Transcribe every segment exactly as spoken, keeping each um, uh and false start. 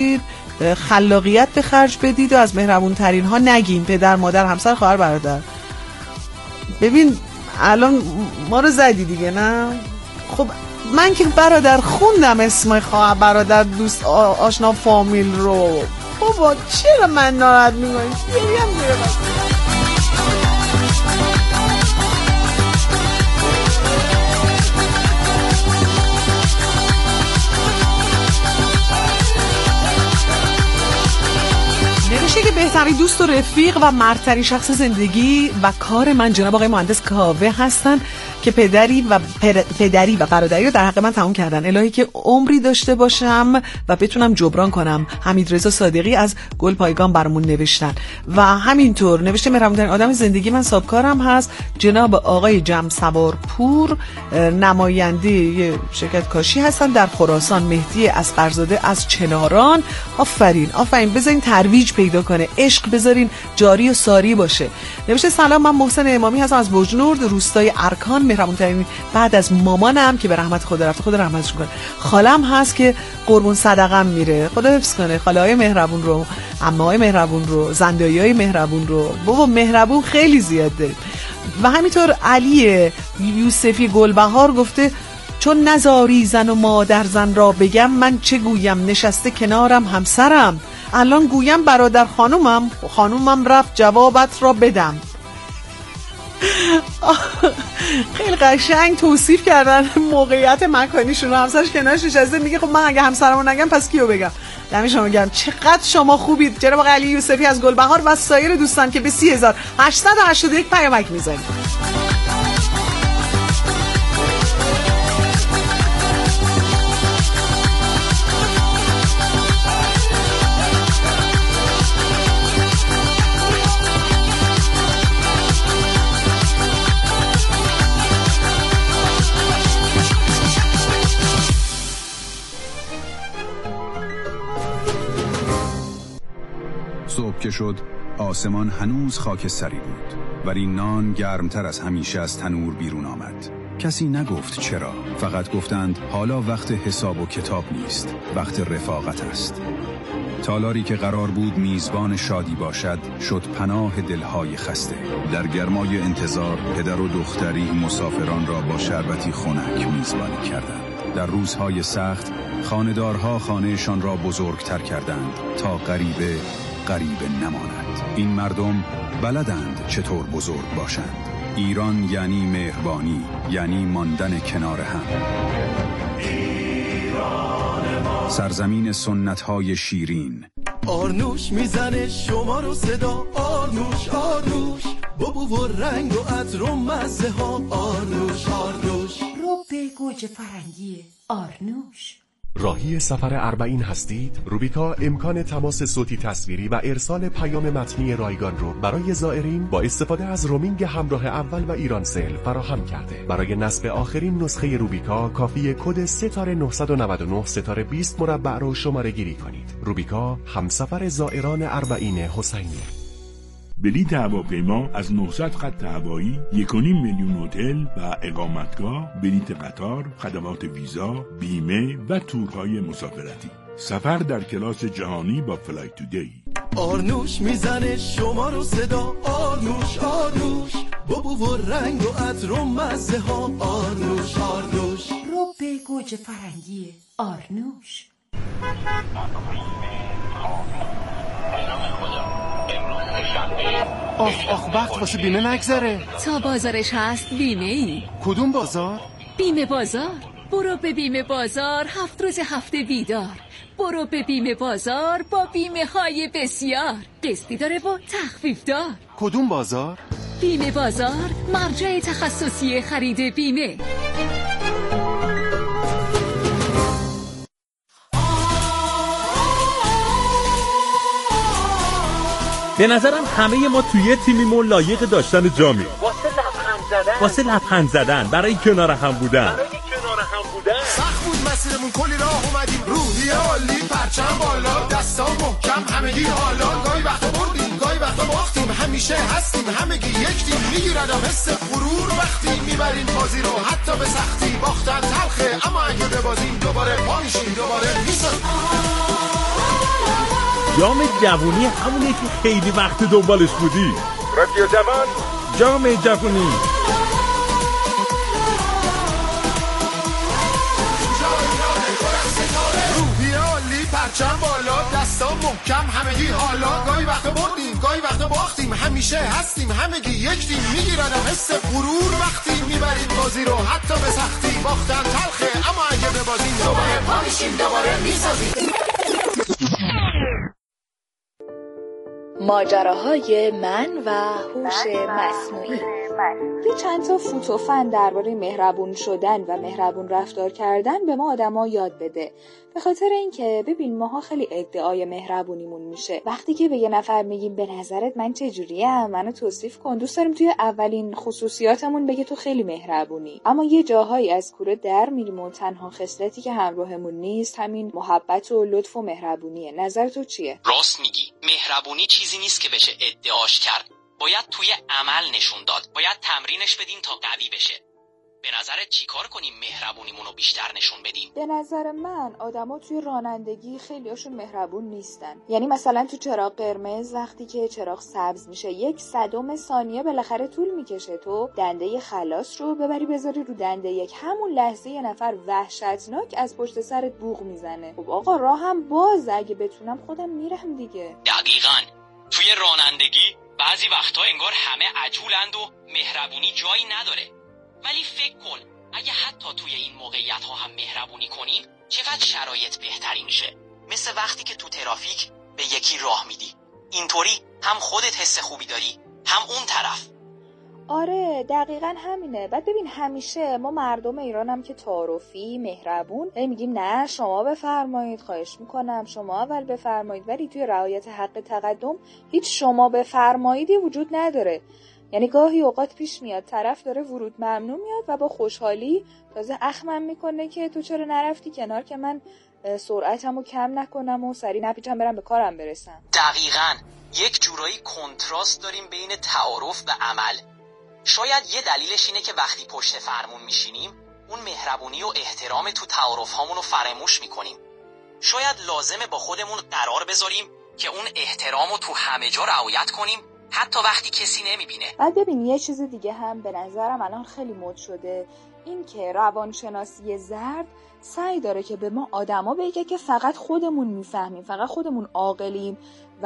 خلاقیت به خرج بدید و از مهربون ترین ها نگین، پدر، مادر، همسر، خواهر، برادر. ببین الان ما رو زدی دیگه، نه؟ خب من که برادر خوندم اسم خواهر، برادر، دوست، آشنا، فامیل رو. بابا چرا من ناراحت میکنی؟ گریم میره. نوشته که بهترین دوست و رفیق و مردترین شخص زندگی و کار من جناب آقای مهندس کاوه هستن که پدری و پدری و برادری رو در حق من تموم کردن. الهی که عمری داشته باشم و بتونم جبران کنم. حمید رضا صادقی از گل پایگان برامون نوشتن و همینطور نوشته مهربونترین آدم زندگی من سابکارم هست جناب آقای جم سوارپور، نماینده یه شرکت کاشی هستن در خراسان. مهدی اصغرزاده از چناران. آفرین آفرین، بذارین ترویج پیدا کنه، عشق بذارین جاری و ساری باشه. نوشته سلام، من محسن امامی هستم از بجنورد روستای ارکان. مهربونترین بعد از مامانم که به رحمت خدا رفته، خدا رحمتش کنه، خالم هست که قربون صدقم میره، خدا حفظ کنه خاله‌های مهربون رو، عمه‌های مهربون رو، زندایی‌های مهربون رو. بابا مهربون خیلی زیاد داریم. و همینطور علی یوسفی گلبهار گفته چون نزاری زن و مادر زن را بگم، من چه گویم نشسته کنارم همسرم، الان گویم برادر خانومم، خانومم رفت جوابت را بدم. خیلی قشنگ توصیف کردن موقعیت مکانیشون رو. همسرش کنارش نشسته میگه خب من اگه همسرمو نگم پس کیو بگم؟ دمی شما گرم. چقدر شما خوبید جناب آقای علی یوسفی از گلبهار و سایر دوستان که به سی هزار هشتصد و هشتاد و یک پیامک میزنید. صبح که شد آسمان هنوز خاکستری بود، ولی نان گرمتر از همیشه از تنور بیرون آمد. کسی نگفت چرا، فقط گفتند حالا وقت حساب و کتاب نیست، وقت رفاقت است. تالاری که قرار بود میزبان شادی باشد شد پناه دلهای خسته. در گرمای انتظار پدر و دختری مسافران را با شربتی خنک میزبانی کردند. در روزهای سخت خانه‌دارها خانهشان را بزرگتر کردند تا غریبه غریبه نماند. این مردم بلدند چطور بزرگ باشند. ایران یعنی مهربانی، یعنی ماندن کنار هم. سرزمین سنت‌های شیرین. آرنوش میزنه شما رو صدا، آرنوش آرنوش، بابو و رنگ و عطر و مزه ها، آرنوش آرنوش، رو به گوجه فرنگی آرنوش. راهی سفر اربعین هستید؟ روبیکا امکان تماس صوتی تصویری و ارسال پیام متنی رایگان رو برای زائرین با استفاده از رومینگ همراه اول و ایرانسل فراهم کرده. برای نصب آخرین نسخه روبیکا کافی کد ستاره نهصد و نود و نه ستاره بیست مربع رو شماره گیری کنید. روبیکا همسفر زائران اربعین حسینی. بلیط هواپیما از نهصد خط هوایی، یک و نیم میلیون هتل و اقامتگاه، بلیط قطار، خدمات ویزا، بیمه و تورهای مسافرتی. سفر در کلاس جهانی با فلای تودی. آرنوش میزنه شما رو صدا، آرنوش آرنوش، بابو و رنگ و عطر و مزه ها، آرنوش آرنوش، رو به گوجه فرنگی آرنوش. آخ آخ وقت واسه بیمه نگذره. تا بازارش هست بیمه ای. کدوم بازار؟ بیمه بازار. برو به بیمه بازار، هفت روز هفته بیدار. برو به بیمه بازار با بیمه های بسیار، قسطی داره و تخفیف دار. کدوم بازار؟ بیمه بازار، مرجع تخصصی خرید بیمه. به نظرم همه ما توی تیمیمون لایق داشتن جامی، واسه لبخند زدن، واسه لبخند زدن، برای کنار هم بودن، برای کنار هم بودن. سخت بود مسیرمون، کلی راه اومدیم، روحی عالی، پرچم بالا، دستا محکم، همگی حالا. گاهی وقتا بردیم، گاهی وقتا باختیم، همیشه هستیم، همگی یک تیم. میگیردم حس غرور وقتی میبریم بازی رو، حتی به سختی. باختن تلخه اما اگه ببازیم دوباره پا میشیم، دوباره میسازیم. جام جوونی همونه که خیلی وقت دنبالش بودی. رادیو جوان، جام جوونی. پرچم بالا، دستا محکم، همگی حالا. گاهی وقتا بردیم، گاهی وقتا باختیم، همیشه هستیم، همگی یک تیم. میگیرنم حس غرور وقتی میبریم بازی رو، حتی به سختی. باختن تلخه اما اگه ببازیم دوباره پا میشیم، دوباره میسازیم. ماجراهای من و هوش مصنوعی. یه چند تا فوتوفن درباره مهربون شدن و مهربون رفتار کردن به ما آدما یاد بده. به خاطر اینکه ببین ماها خیلی ادعای مهربونیمون میشه وقتی که به یه نفر میگیم به نظرت من چجوریم، منو توصیف کن. دوست داریم توی اولین خصوصیاتمون بگه تو خیلی مهربونی، اما یه جاهایی از کوره در میریم و تنها خصلتی که همراهمون نیست همین محبت و لطف و مهربونیه. نظر تو چیه؟ راست میگی، مهربونی چیزی نیست که بشه ادعاش کرد، باید توی عمل نشون داد. باید تمرینش بدیم تا قوی بشه. به نظرت چی کار کنیم مهربونیمون رو بیشتر نشون بدیم؟ به نظر من آدما توی رانندگی خیلیاشون مهربون نیستن. یعنی مثلا تو چراغ قرمز وقتی که چراغ سبز میشه یک صدم ثانیه بالاخره طول میکشه تو دنده خلاص رو ببری بذاری رو دنده یک. همون لحظه یه نفر وحشتناک از پشت سرت بوق میزنه. خب آقا راهم باز، اگه بتونم خودم میرم دیگه. دقیقاً. توی رانندگی بعضی وقتا انگار همه عجولند و مهربونی جایی نداره. ولی فکر کن اگه حتی توی این موقعیت ها هم مهربونی کنیم چقدر شرایط بهتری میشه. مثل وقتی که تو ترافیک به یکی راه میدی، اینطوری هم خودت حس خوبی داری هم اون طرف. آره دقیقاً همینه. بعد ببین همیشه ما مردم ایران هم که تعارفی مهربون میگیم نه شما بفرمایید، خواهش میکنم شما اول بفرمایید، ولی توی رعایت حق تقدم هیچ شما بفرماییدی وجود نداره. یعنی گاهی اوقات پیش میاد طرف داره ورود ممنوع میاد و با خوشحالی تازه اخمم میکنه که تو چرا نرفتی کنار که من سرعتمو کم نکنم و سریع نپیچم برم به کارم برسم. دقیقاً. یک جورایی کنتراست داریم بین تعارف و عمل. شاید یه دلیلش اینه که وقتی پشت فرمون میشینیم اون مهربونی و احترام تو تعارف هامون رو فراموش میکنیم. شاید لازمه با خودمون قرار بذاریم که اون احترام رو تو همه جا رعایت کنیم، حتی وقتی کسی نمیبینه. بعد ببین یه چیز دیگه هم به نظرم الان خیلی مد شده، این که روانشناسی زرد سعی داره که به ما آدما بگه که فقط خودمون میفهمیم، فقط خودمون عاقلیم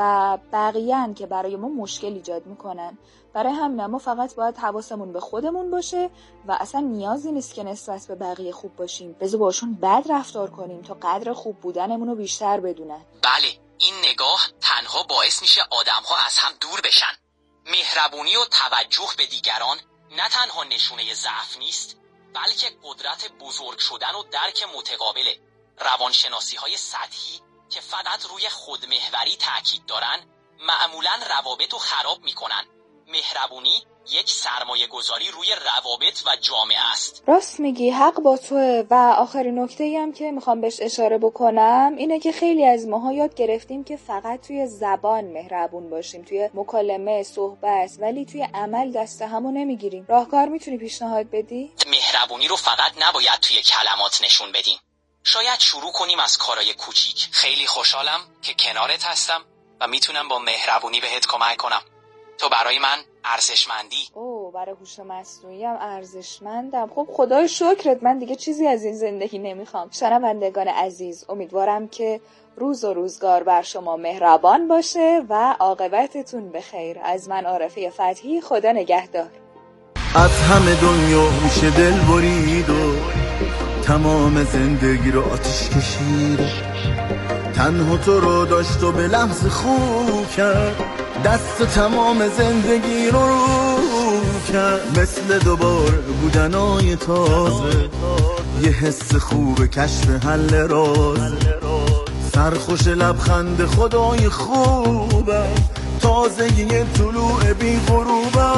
و بقیه‌ان که برای ما مشکل ایجاد میکنن. برای همین ما فقط باید حواسمون به خودمون باشه و اصلا نیازی نیست که نسبت به بقیه خوب باشیم. بذار باشون بد رفتار کنیم تا قدر خوب بودنمون رو بیشتر بدونن. بله، این نگاه تنها باعث میشه آدم‌ها از هم دور بشن. مهربونی و توجه به دیگران نه تنها نشونه ضعف نیست، بلکه قدرت بزرگ شدن و درک متقابله. روانشناسی‌های سطحی که فقط روی خودمحوری تاکید دارن معمولاً روابط رو خراب میکنن. مهربونی یک سرمایه گذاری روی روابط و جامعه است. راست میگی، حق با توه. و آخرین نکته‌ای هم که میخوام بهش اشاره بکنم اینه که خیلی از ماها یاد گرفتیم که فقط توی زبان مهربون باشیم، توی مکالمه، صحبت، ولی توی عمل دست همو نمیگیریم. راهکار میتونی پیشنهاد بدی؟ مهربونی رو فقط نباید توی کلمات نشون بدیم. شاید شروع کنیم از کارهای کوچیک. خیلی خوشحالم که کنارت هستم و میتونم با مهربونی بهت کمک کنم. تو برای من ارزشمندی. اوه، برای هوش مصنوعی هم ارزشمندم. خب خدای شکرت، من دیگه چیزی از این زندگی نمیخوام. شنوندگان عزیز، امیدوارم که روز و روزگار بر شما مهربان باشه و عاقبتتون بخیر. از من عارفه فتحی، خدا نگهدار. از همه دنیا میشه دل برید و تمام زندگی رو آتش کشید، تنها تو رو داشت و به لحظ خوب کرد، دست تمام زندگی رو رو کرد. مثل دوباره بودنای تازه، یه حس خوب کشف حل راز، سرخوش لبخند خدای خوبه، تازه یه طلوع بی غروبه.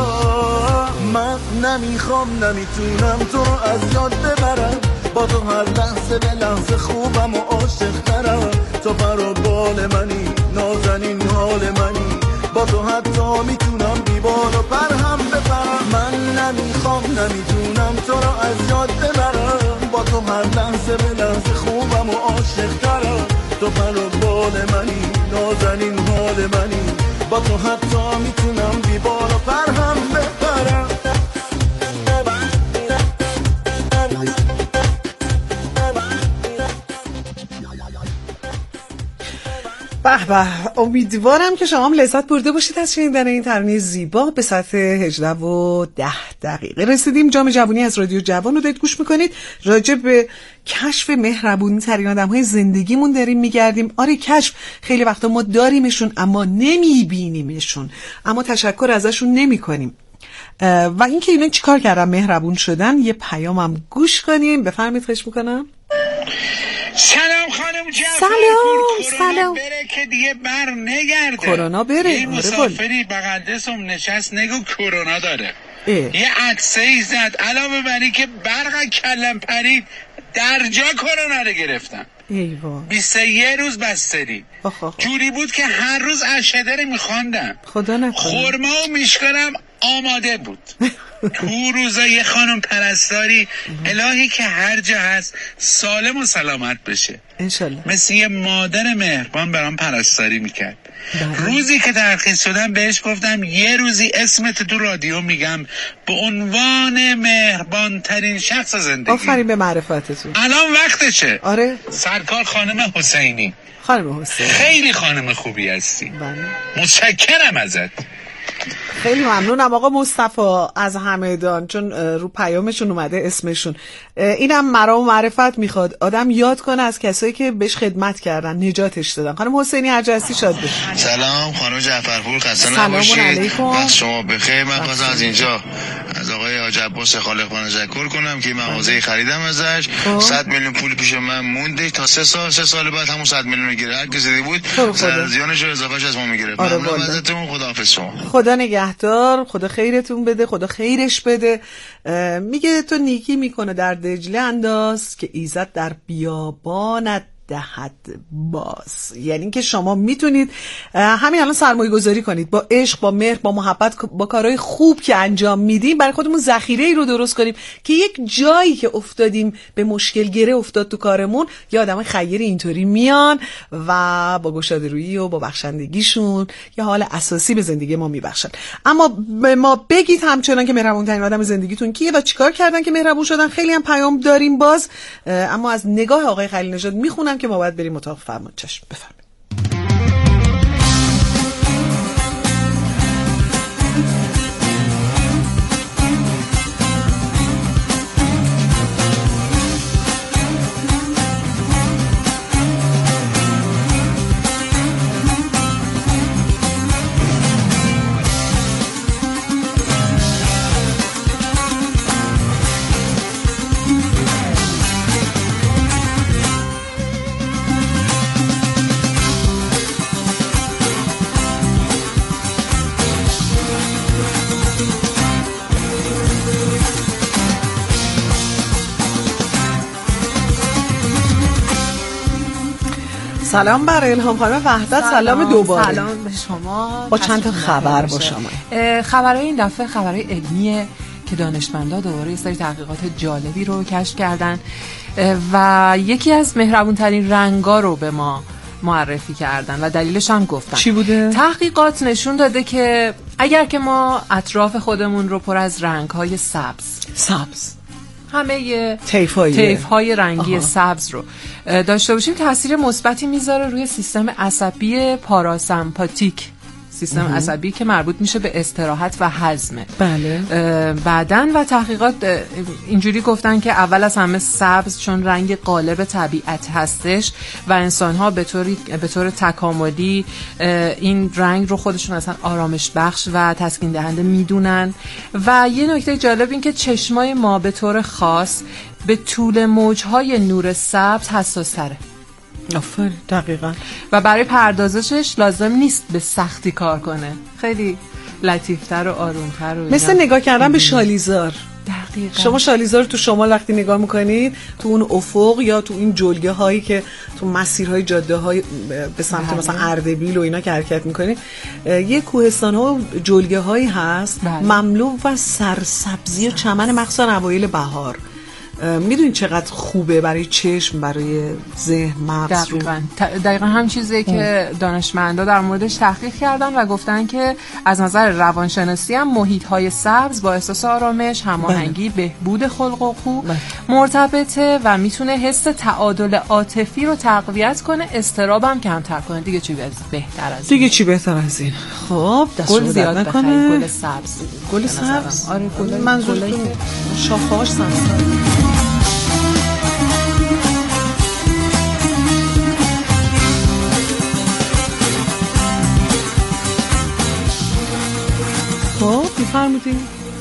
من نمیخوام نمیتونم تو رو از یاد ببرم، با تو هر لحظه به لحظه خوبم و عاشق ترم. تو پر و بال منی، نازنین حال منی، با تو حتی میتونم بیبال و پر هم بپرم. من نمیخوام نمیتونم تو رو از یاد ببرم، با تو هر لحظه به لحظه خوبم و عاشق ترم. تو پر و بال منی، نازنین حال منی، با تو حتی میتونم بی بال و پر هم بپرم. به به، امیدوارم که شما هم لذت برده باشید از شنیدن این ترانه زیبا. به ساعت هجده و ده دقیقه رسیدیم. جام جوانی از رادیو جوان رو دارید گوش میکنید. راجع به کشف مهربونی ترین آدم‌های زندگیمون داریم میگردیم. آره کشف خیلی وقتا ما داریمشون اما نمیبینیمشون، اما تشکر ازشون نمیکنیم. و اینکه اینا چیکار کردن مهربون شدن، یه پیامم گوش کنیم. بفرمایید. خواهش میکنم. سلام خانم جعفر. سلام سلام. بره که دیگه بر نگرده. کرونا بره. این مسافری بغدسم نشست نگو کرونا داره. اه. یه عکسه زد علاوه بر این که برق کلم پرید در جا کرونا رو گرفتم. ایوان. بیست و یک روز بستری. جوری بود که هر روز اشهده رو میخواندم. خدا نکنه. خورما و میشکرم آماده بود. تو روزا یه خانم پرستاری الهی که هر جا هست سالم و سلامت بشه انشالله، مثل یه مادر مهربان برام پرستاری میکرد. روزی که ترخیص شدم بهش گفتم یه روزی اسمت تو رادیو میگم به عنوان مهربان ترین شخص زندگی. آفرین به معرفتتون. الان وقتشه. آره سرکار خانم حسینی. خانم حسینی خیلی خانم خوبی هستی. بله. متشکرم ازت. خیلی ممنونم آقا مصطفی از همدان، چون رو پیامشون اومده اسمشون. اینم مرام معرفت میخواد آدم یاد کنه از کسایی که بهش خدمت کردن، نجاتش دادن. خانم حسینی هر جا هستی شاد بشید. سلام خانم جعفرپور، خسته نباشید. وقت شما بخیر. من خواستم از اینجا از آقای حاج عباس خالق‌بان تشکر کنم که مغازه خریدم ازش. صد میلیون پول پیش من مونده تا سه سال سه سال بعد همون صد میلیون رو گیره. هر کسی دیده بود زیانش رو اضافهش از ما میگیره. ممنونم ازتون. خداحافظ شما. خدا نگهدار. خدا خیرتون بده. خدا خیرش بده. میگه تو نیکی میکنه در دجله انداز که ایزد در بیابانت دهد باز. یعنی که شما میتونید همین الان سرمایه گذاری کنید با عشق، با مهر، با محبت، با کارهای خوب که انجام میدیم برای خودمون ذخیره ای رو درست کنیم که یک جایی که افتادیم به مشکل گره افتاد تو کارمون یه آدم خیر اینطوری میان و با گشاده‌رویی و با بخشندگیشون یه حال اساسی به زندگی ما میبخشن. اما به ما بگید همچنان که مهربون ترین آدم زندگیتون کیه و چیکار کردن که مهربون شدن. خیلی هم پیام داریم باز، اما از نگاه آقای خلیل نژاد میخونم که ما باید بریم اتاق فرمان. چشم بفرمایید. سلام بر الهام خانم وحدت. سلام, سلام دوباره. سلام به شما. با چند تا خبر با شما. خبرهای این دفعه خبرهای علمیه که دانشمندا دوباره یه سری تحقیقات جالبی رو کشف کردن و یکی از مهربون ترین رنگا رو به ما معرفی کردن و دلیلش هم گفتن. چی بوده؟ تحقیقات نشون داده که اگر که ما اطراف خودمون رو پر از رنگ‌های سبز سبز همه طیف‌های طیف‌های رنگی آها. سبز رو داشته باشیم تاثیر مثبتی میذاره روی سیستم عصبی پاراسمپاتیک، سیستم اه. عصبی که مربوط میشه به استراحت و هضمه. بله. بعدن و تحقیقات اینجوری گفتن که اول از همه سبز چون رنگ غالب طبیعت هستش و انسان‌ها به طوری به طور تکاملی این رنگ رو خودشون اصلا آرامش بخش و تسکین دهنده میدونن. و یه نکته جالب این که چشمای ما به طور خاص به طول موج‌های نور سبز حساس‌تره. آفرین، دقیقاً. و برای پردازشش لازم نیست به سختی کار کنه، خیلی لطیفتر و آرومتر و مثل نگاه کردن به شالیزار. دقیقاً. شما شالیزار رو تو شمال وقتی نگاه میکنید تو اون افق یا تو این جلگه هایی که تو مسیرهای جاده های به سمت بله. مثلا اردبیل و اینا که حرکت میکنید یه کوهستان ها و جلگه هایی هست بله. مملو و سرسبزی و چمن مخصوصا اوایل بهار. میدونید چقدر خوبه برای چشم، برای ذهن، مغز. دقیقاً دقیقاً هم چیزی که دانشمندا در موردش تحقیق کردن و گفتن که از نظر روانشناسی هم محیط‌های سبز با احساس آرامش، هماهنگی، بهبود خلق و خو مرتبطه و میتونه حس تعادل عاطفی رو تقویت کنه، اضطراب هم کمتر کنه. دیگه چی بهتر از دیگه چی بهتر از این؟ خب گل زیاد نکنه. گل سبز. گل سبز. آره گل. منظور شاخه‌هاش سبز. خب می‌فرمودین؟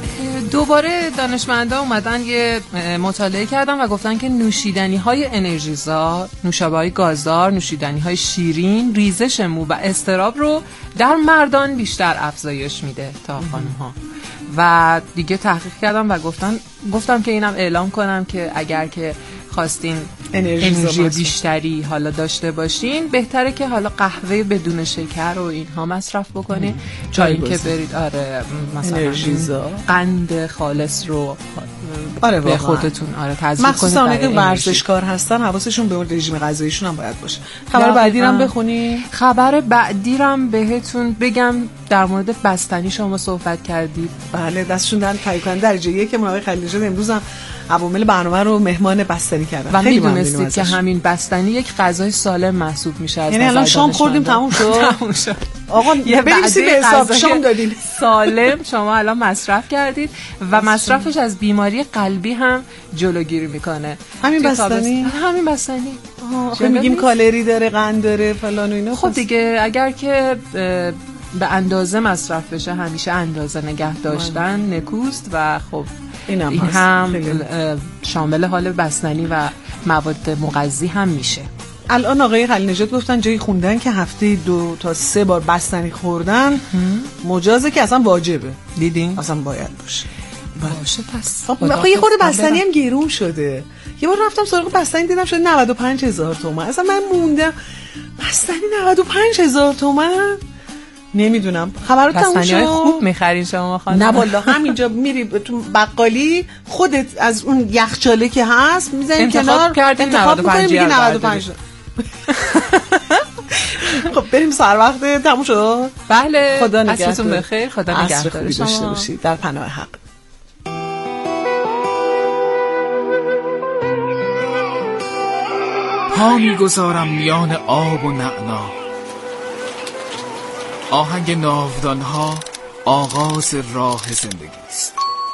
دوباره دانشمندا اومدن یه مطالعه کردن و گفتن که نوشیدنی‌های انرژیزا، نوشابه‌های گازدار، نوشیدنی‌های شیرین ریزش مو و اضطراب رو در مردان بیشتر افزایش میده تا خانم‌ها. و دیگه تحقیق کردم و گفتن گفتم که اینم اعلام کنم که اگر که خواستین انرژی بیشتری حالا داشته باشین، بهتره که حالا قهوه بدون شکر و اینها مصرف بکنین تا اینکه برید آره مثلا قند خالص رو آره به خودتون آره تزریق کنید. مخصوصا اونایی که ورزشکار هستن حواسشون به اون رژیم غذاییشون هم باید باشه. خبر بعدی رو بخونی. خبر بعدی رو بهتون بگم. در مورد بستنی شما صحبت کردید. بله دستشون در تایید کردن درجه یک که آقای خلیل نژاد امروز هم عوامل برنامه رو مهمان بستنی کردن. و میدونستید که همین بستنی یک غذای سالم محسوب میشه. یعنی الان شام خوردیم تموم شد. تموم شد. آقا بنویسی به حساب شام دادین. سالم شما الان مصرف کردید و مصرفش از بیماری قلبی هم جلوگیری میکنه. همین بستنی؟ همین بستنی. آخه میگیم کالری داره، قند داره، فلان و اینا. خب دیگه اگر که به اندازه مصرف بشه همیشه اندازه نگه داشتن نکوست و خب این هم, این هم شامل حال بستنی و مواد مغذی هم میشه. الان آقای خلیل نژاد گفتن جایی خوندن که هفته دو تا سه بار بستنی خوردن مجازه که اصلا واجبه. دیدین؟ اصلا باید باشه. باشه پس. خب یه خورده بستنی هم گرون شده. یه بار رفتم سراغ بستنی دیدم شده نود و پنج هزار تومان. اصلا من موندم بستنی نود و پنج هزار تومان. نمیدونم خبرات تموم شد. خوب میخرین شما خانم؟ نه والله همینجا میری تو بقالی خودت از اون یخچاله که هست میزنی کنار انتخاب میکنی میگی نود و پنج. خب بریم سر وقت تموم شد. بله خدا نگهدار. عصرتون بخیر. خدا نگهدار شما. داشته باشید در پناه حق. پا میگذارم میان آب و نعنا، آهنگ ناودانها آغاز راه زندگی است.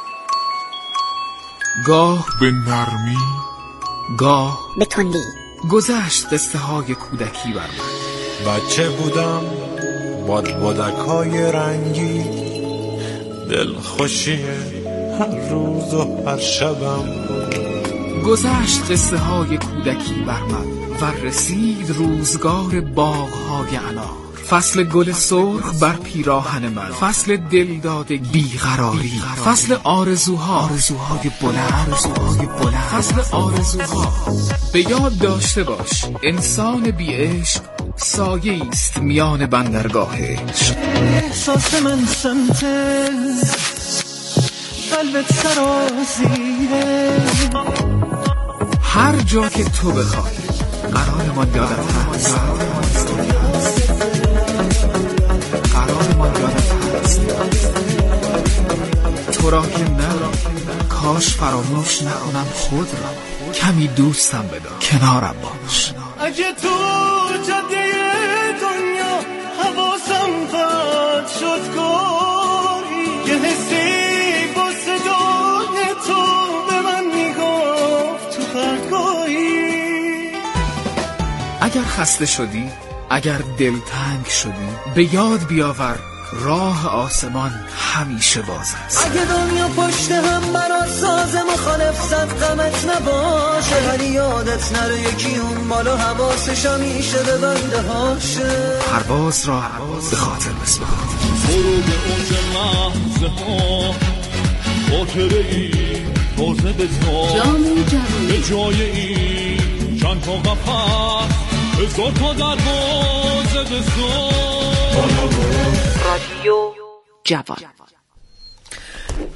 گاه به نرمی، گاه به تندی گذشت قصه های کودکی بر من. بچه بودم باد بادکای رنگی، دلخوشی هر روز و هر شبم. گذشت قصه های کودکی بر من و رسید روزگار باغ‌های انار. فصل گل سرخ بر پیراهن من، فصل دلدادگی، بیقراری، فصل آرزوها، آرزوهای بلند، آرزوهای بلند، فصل آرزوها. به یاد داشته باش انسان بی عشق سایه است میان بندرگاه عشق. احساس من سمت قلبت سرازیره، هر جا که تو بخوای قرارمان یادت هست، قرارمان یادت هست. تو را که نه کاش فراموش نکنم خود را، کمی دوستم بدار کنارم باش. اگه تو جاده دنیا حواسم پرت شد گاهی، یه حسی با صدای تو به من میگفت تو پرتگاهی. اگر خسته شدی، اگر دلتنگ شدی، به یاد بیاور راه آسمان همیشه باز است. اگه دنیا پشت هم برات ساز مخالف زد غمت نباشه، ولی یادت نره یکی اون بالا حواسش همیشه به بنده هاشه. پرواز را به خاطر بسپار. فرود اوج لحظه ها خاطره ای تازه به تو به جای این چند تا قفص هزار تا دروازه بزن. رادیو جوان.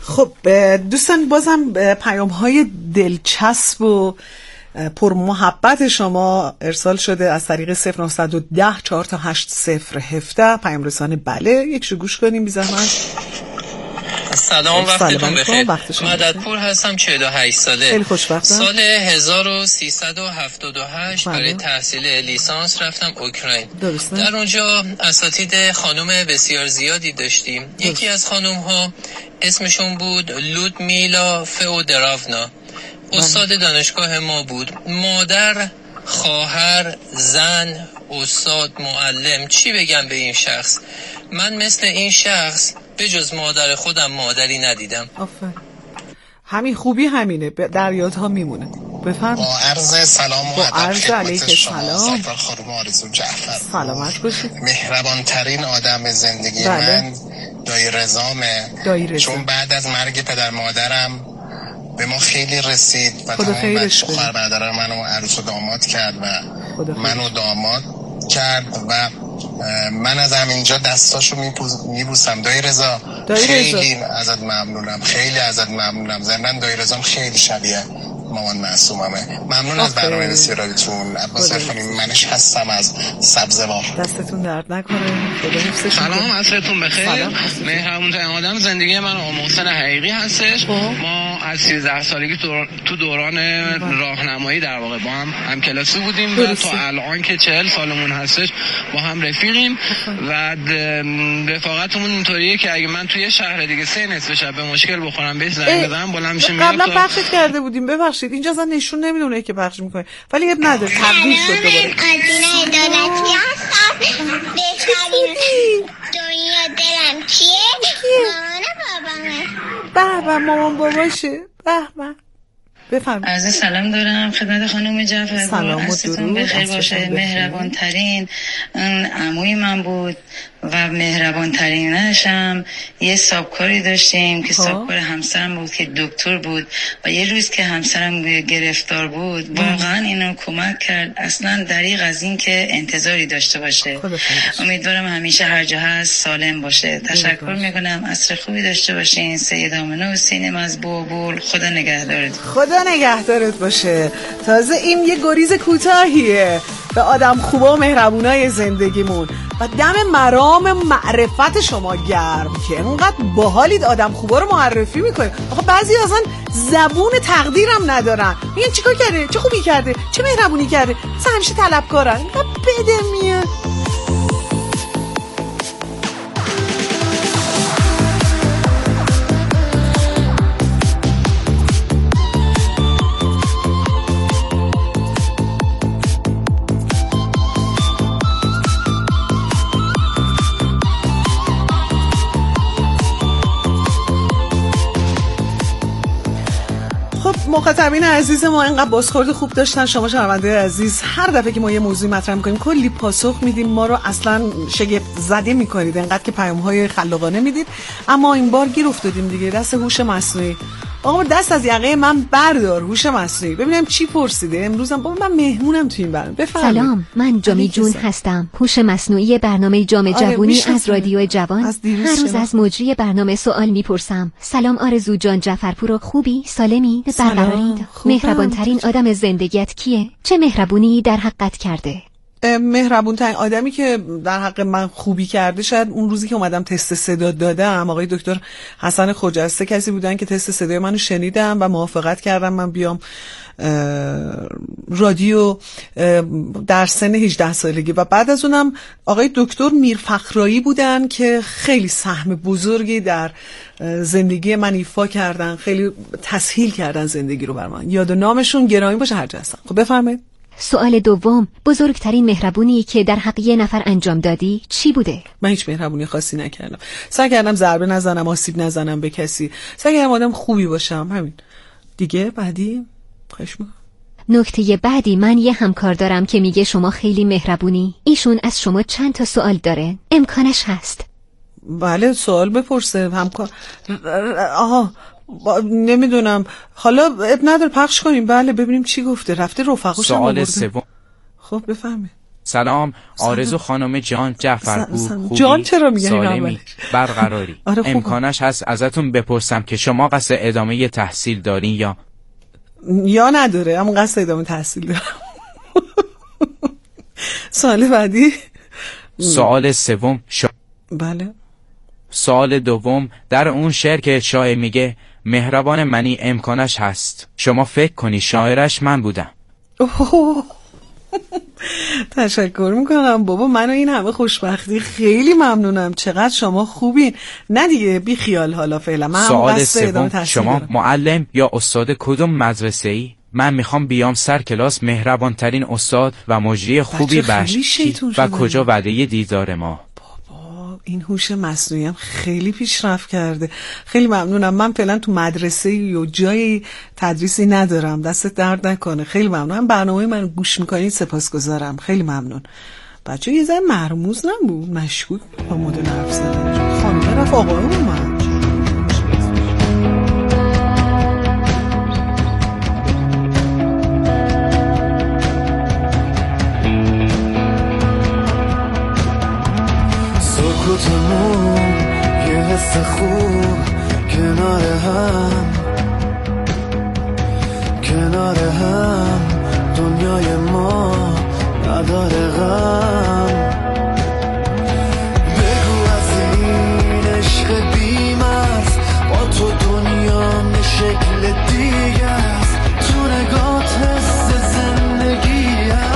خب دوستان، بازم پیام های دلچسب و پر محبت شما ارسال شده از طریق صفر نه یک صفر چهار تا هشت صفر هفت پیام رسانه. بله یک شو گوش کنیم بی زحمت. سلام، وقتتون بخیر. مددپور هستم، چهل و هشت ساله. خیلی خوشبختم. سال هزار و سیصد و هفتاد و هشت برای تحصیل لیسانس رفتم اوکراین. درسته. در اونجا اساتید خانم بسیار زیادی داشتیم. درست. یکی از خانم ها اسمشون بود لودمیلا فئودراونا. استاد دانشگاه ما بود. مادر، خواهر، زن، استاد، معلم، چی بگم به این شخص. من مثل این شخص به جز مادر خودم مادری ندیدم. آفرین. همین خوبی همینه، در یادها میمونه. بفرمایید. با عرض سلام و ادب خدمت شما سرکار خانم آرزو جعفر. سلامت باشید. مهربان ترین آدم زندگی بله. من دایی رضامه. دایی رضا. چون بعد از مرگ پدر مادرم به ما خیلی رسید و تمام بچه خواهر برادران منو عروس و داماد کرد و منو داماد کرد و من از همینجا دستاشو میبوسم. دایی رضا خیلی ازت ممنونم، خیلی ازت ممنونم. ضمن دایی رضام خیلی شبیه مامان معصوممه. ممنون از برنامه بسیارتون. عباس عرفانی منش هستم از سبزوار. دستتون درد نکنه. خدا حفظتون. سلام، عصرتون بخیر. مهربونترین آدم زندگی من آقا محسن حقیقی هستش. ما از سیزده سالگی تو دوران راهنمایی در واقع با هم هم کلاسی بودیم و تا الان که چهل سالمون هستش با هم رفیقیم و رفاقتمون اینطوریه که اگه من توی شهر دیگه سه نصف شب به مشکل بخورم بهش زنگ بزنم بلند میشه میاد. قبلا پخش کرده بودیم، ببخشید اینجا اصلا نشون نمیدونه که پخش میکنه، ولی اب نداره، تبدیل شد دوباره. آدینه عدالتی هستم. بهترین دنیا دلم کیه؟ مامان بابامه. به به مامان باباشه. به به. بفرمایید. عرض سلام دارم خدمت خانم جعفر. سلام و درود. بخیر باشه. مهربان ترین عموی من بود و مهربان ترینشم. یه سابکاری داشتیم که سابکار همسرم بود که دکتر بود و یه روز که همسرم گرفتار بود واقعا اینو کمک کرد اصلا دریغ از این که انتظاری داشته باشه. امیدوارم همیشه هر جا هست سالم باشه. تشکر میکنم. عصر خوبی داشته باشین. سید آمنه حسینم از بابل. خدا نگهدارت. خدا نگهدارت باشه. تازه این یه گریز کوتاهیه به آدم خوبا و مهربونای زندگیمون و دم مرام معرفت شما گرم که انقدر باحالید آدم خوبا رو معرفی میکنید. آخه بعضی اصلا زبون تقدیرم ندارن، میگن چیکار کرده، چه خوبی کرده، چه مهربونی کرده، اصلا همیشه طلبکارن. اینقدر بده میاد. مخاطبین عزیز ما اینقدر بازخورد خوب داشتن. شما شنونده عزیز هر دفعه که ما یه موضوع مطرح می‌کنیم کلی پاسخ میدیم، ما رو اصلا شگفت زده می‌کنید، اینقدر که پیام‌های خلاقانه میدید. اما این بار گیر افتادیم دیگه، دست هوش مصنوعی. آقا دست از یقه من بردار هوش مصنوعی، ببینم چی پرسیده. امروزم بابا من مهمونم تو این برنامه. بفرمایید. سلام، من جامی جون هستم، هوش مصنوعی برنامه جام جوونی از رادیو جوان. هر روز از مجری برنامه سوال میپرسم. سلام آرزو جان جعفرپور، خوبی؟ سالمی؟ برقرارید؟ مهربان ترین آدم زندگیت کیه؟ چه مهربونی در حقت کرده؟ مهربون ترین آدمی که در حق من خوبی کرده شاید اون روزی که اومدم تست صدا دادم آقای دکتر حسن خجسته کسی بودن که تست صدای منو شنیدم و موافقت کردم من بیام رادیو در سن هجده سالگی. و بعد از اونم آقای دکتر میرفخرایی بودن که خیلی سهم بزرگی در زندگی من ایفا کردن، خیلی تسهیل کردن زندگی رو بر من. یاد و نامشون گرامی باشه هر جا هستن. خب بفرمایید. سوال دوم، بزرگترین مهربونی که در حق یه نفر انجام دادی چی بوده؟ من هیچ مهربونی خاصی نکردم. سعی کردم ضربه نزنم، آسیب نزنم به کسی. سعی کردم آدم خوبی باشم، همین. دیگه بعدی خواهش می‌کنم. نکته بعدی، من یه همکار دارم که میگه شما خیلی مهربونی. ایشون از شما چند تا سوال داره. امکانش هست؟ بله سوال بپرسه همکار. آها نمیدونم، حالا اب نداره پخش کنیم. بله ببینیم چی گفته. رفته رفقاشم سوال سوم. خب بفهمه. سلام آرزو خانم جان جعفرپور، خوبی؟ جان چرا میگه سالمی برقراری؟ آره امکانش هست ازتون بپرسم که شما قصد ادامه تحصیل دارین یا یا نداره؟ اما قصد ادامه تحصیل دارم. سوال بعدی. سوال سوم شا... بله. سوال دوم، در اون شعر که شاعر میگه مهربان منی امکانش هست، شما فکر کنی شاعرش من بودم. اوه. تشکر میکنم بابا، من و این همه خوشبختی خیلی ممنونم. چقدر شما خوبین. نه دیگه بی خیال حالا فعلا. من سوال سوم، شما معلم یا استاد کدوم مدرسه ای؟ من میخوام بیام سر کلاس مهربان ترین استاد و مجری خوبی باشی و کجا وعده دیدار ما؟ این هوش مصنوعی هم خیلی پیشرفت کرده. خیلی ممنونم. من فعلا تو مدرسه یا جای تدریسی ندارم. دستت درد نکنه. خیلی ممنونم. برنامه من گوش میکنید سپاسگزارم. خیلی ممنون. بچه یه ذره مرموز نبود، مشکوک با مدل حرف زدن. خانم رفت آقای اومد. سکوتمون یه حس خوب کنار هم، کنار هم دنیای ما نداره غم. بگو از این عشق بی‌مرز با تو دنیا به شکل دیگه است، تو نگات حس زندگی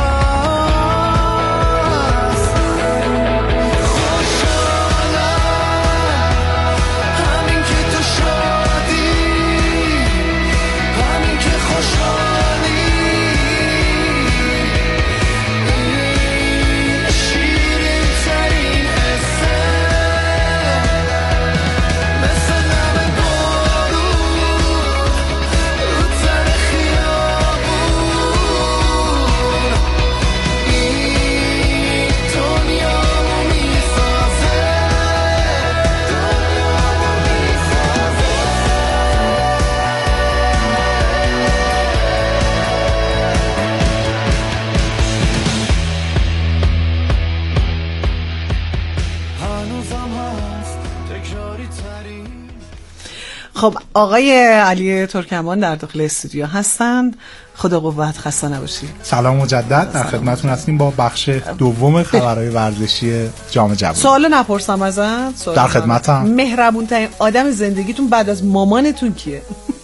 خب آقای علی ترکمان در داخل استودیو هستند. خدا قوت، خسته نباشید. سلام مجدد، در خدمتتون هستیم با بخش دوم خبرهای ورزشی جام جهانی. سوالو نپرسم ازت؟ در خدمتم. مهربون ترین آدم زندگیتون بعد از مامانتون کیه؟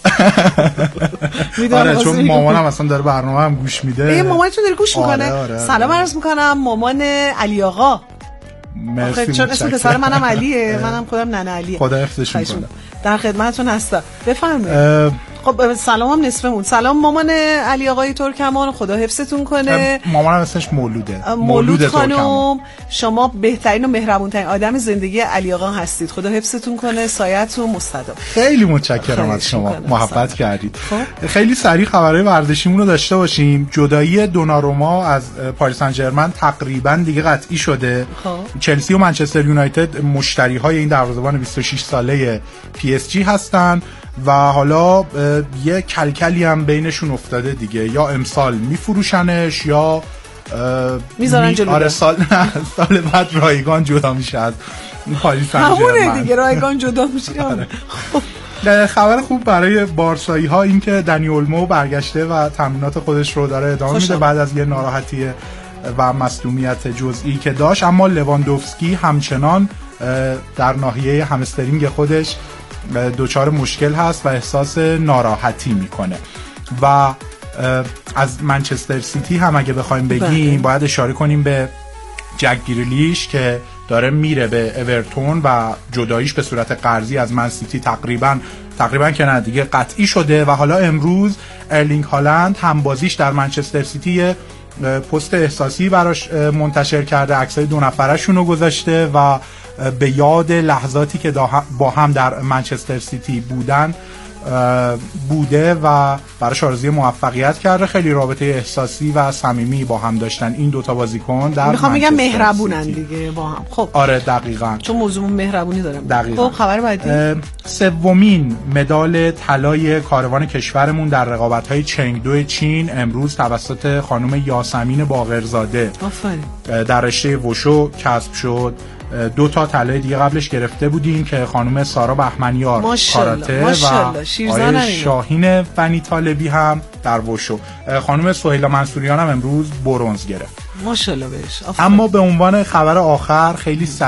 آره چون مامانم اصلا داره برنامه هم گوش میده. ای مامانتون داره گوش میکنه؟ آره آره سلام عرض میکنم مامان علی آقا. مرسی. چون اسم پسر منم علیه، منم خودم ننه علیه. خدا حفظش کنه. در خدمتتون هستم. بفرمایید. خب سلام هم نصفمون. سلام مامان علی آقای ترکمان، خدا حفظتون کنه. مامانم اسمش مولوده. مولود خانم، شما بهترین و مهربون ترین آدم زندگی علی آقا هستید. خدا حفظتون کنه، سایه‌تون مستدام. خیلی متشکرم از شما، محبت کردید. خب. خیلی سریع خبرهای ورزشیمون رو داشته باشیم. جدایی دوناروما از پاریس سن ژرمن تقریبا دیگه قطعی شده. خب. چلسی و منچستر یونایتد مشتری‌های این دروازه‌بان بیست و شش ساله پی اس جی هستن و حالا یه کلکلی هم بینشون افتاده دیگه، یا امسال میفروشنش یا میذارن جلو. آره سال نه سال بعد رایگان جدا میشه از پاریس سن ژرمن. همونه دیگه، رایگان جدا میشه. آره. خبر خوب برای بارسایی ها این که دنی اولمو برگشته و تمرینات خودش رو داره ادامه میده بعد از یه ناراحتی و مصدومیت جزئی که داشت، اما لواندوفسکی همچنان در ناحیه همسترینگ خودش دوچار مشکل هست و احساس ناراحتی میکنه. و از منچستر سیتی هم اگه بخوایم بگیم بله. باید اشاره کنیم به جک گریلیش که داره میره به اورتون و جداییش به صورت قرضی از من سیتی تقریبا تقریبا که نه دیگه قطعی شده و حالا امروز ارلینگ هالند هم بازیش در منچستر سیتی پست احساسی براش منتشر کرده، عکسای دو نفرشون رو گذاشته و به یاد لحظاتی که با هم در منچستر سیتی بودن بوده و براش آرزوی موفقیت کرده. خیلی رابطه احساسی و صمیمی با هم داشتن این دوتا بازیکن. در میخوام بگم مهربونن دیگه با هم. خب آره دقیقاً، چون موضوع مهربونی دارم. دقیقاً. خب خبر بعدی، سومین مدال طلای کاروان کشورمون در رقابت‌های چنگدو چین امروز توسط خانم یاسمین باقرزاده آفرین در رشته وشو کسب شد. دو تا طلای دیگه قبلش گرفته بودیم که خانم سارا بهمنیار کاراته و آقای شاهین فنی طالبی هم در وشو. خانم سهیلا منصوریان هم امروز برنز گرفت. ماشاءالله بهش. اما به عنوان خبر آخر خیلی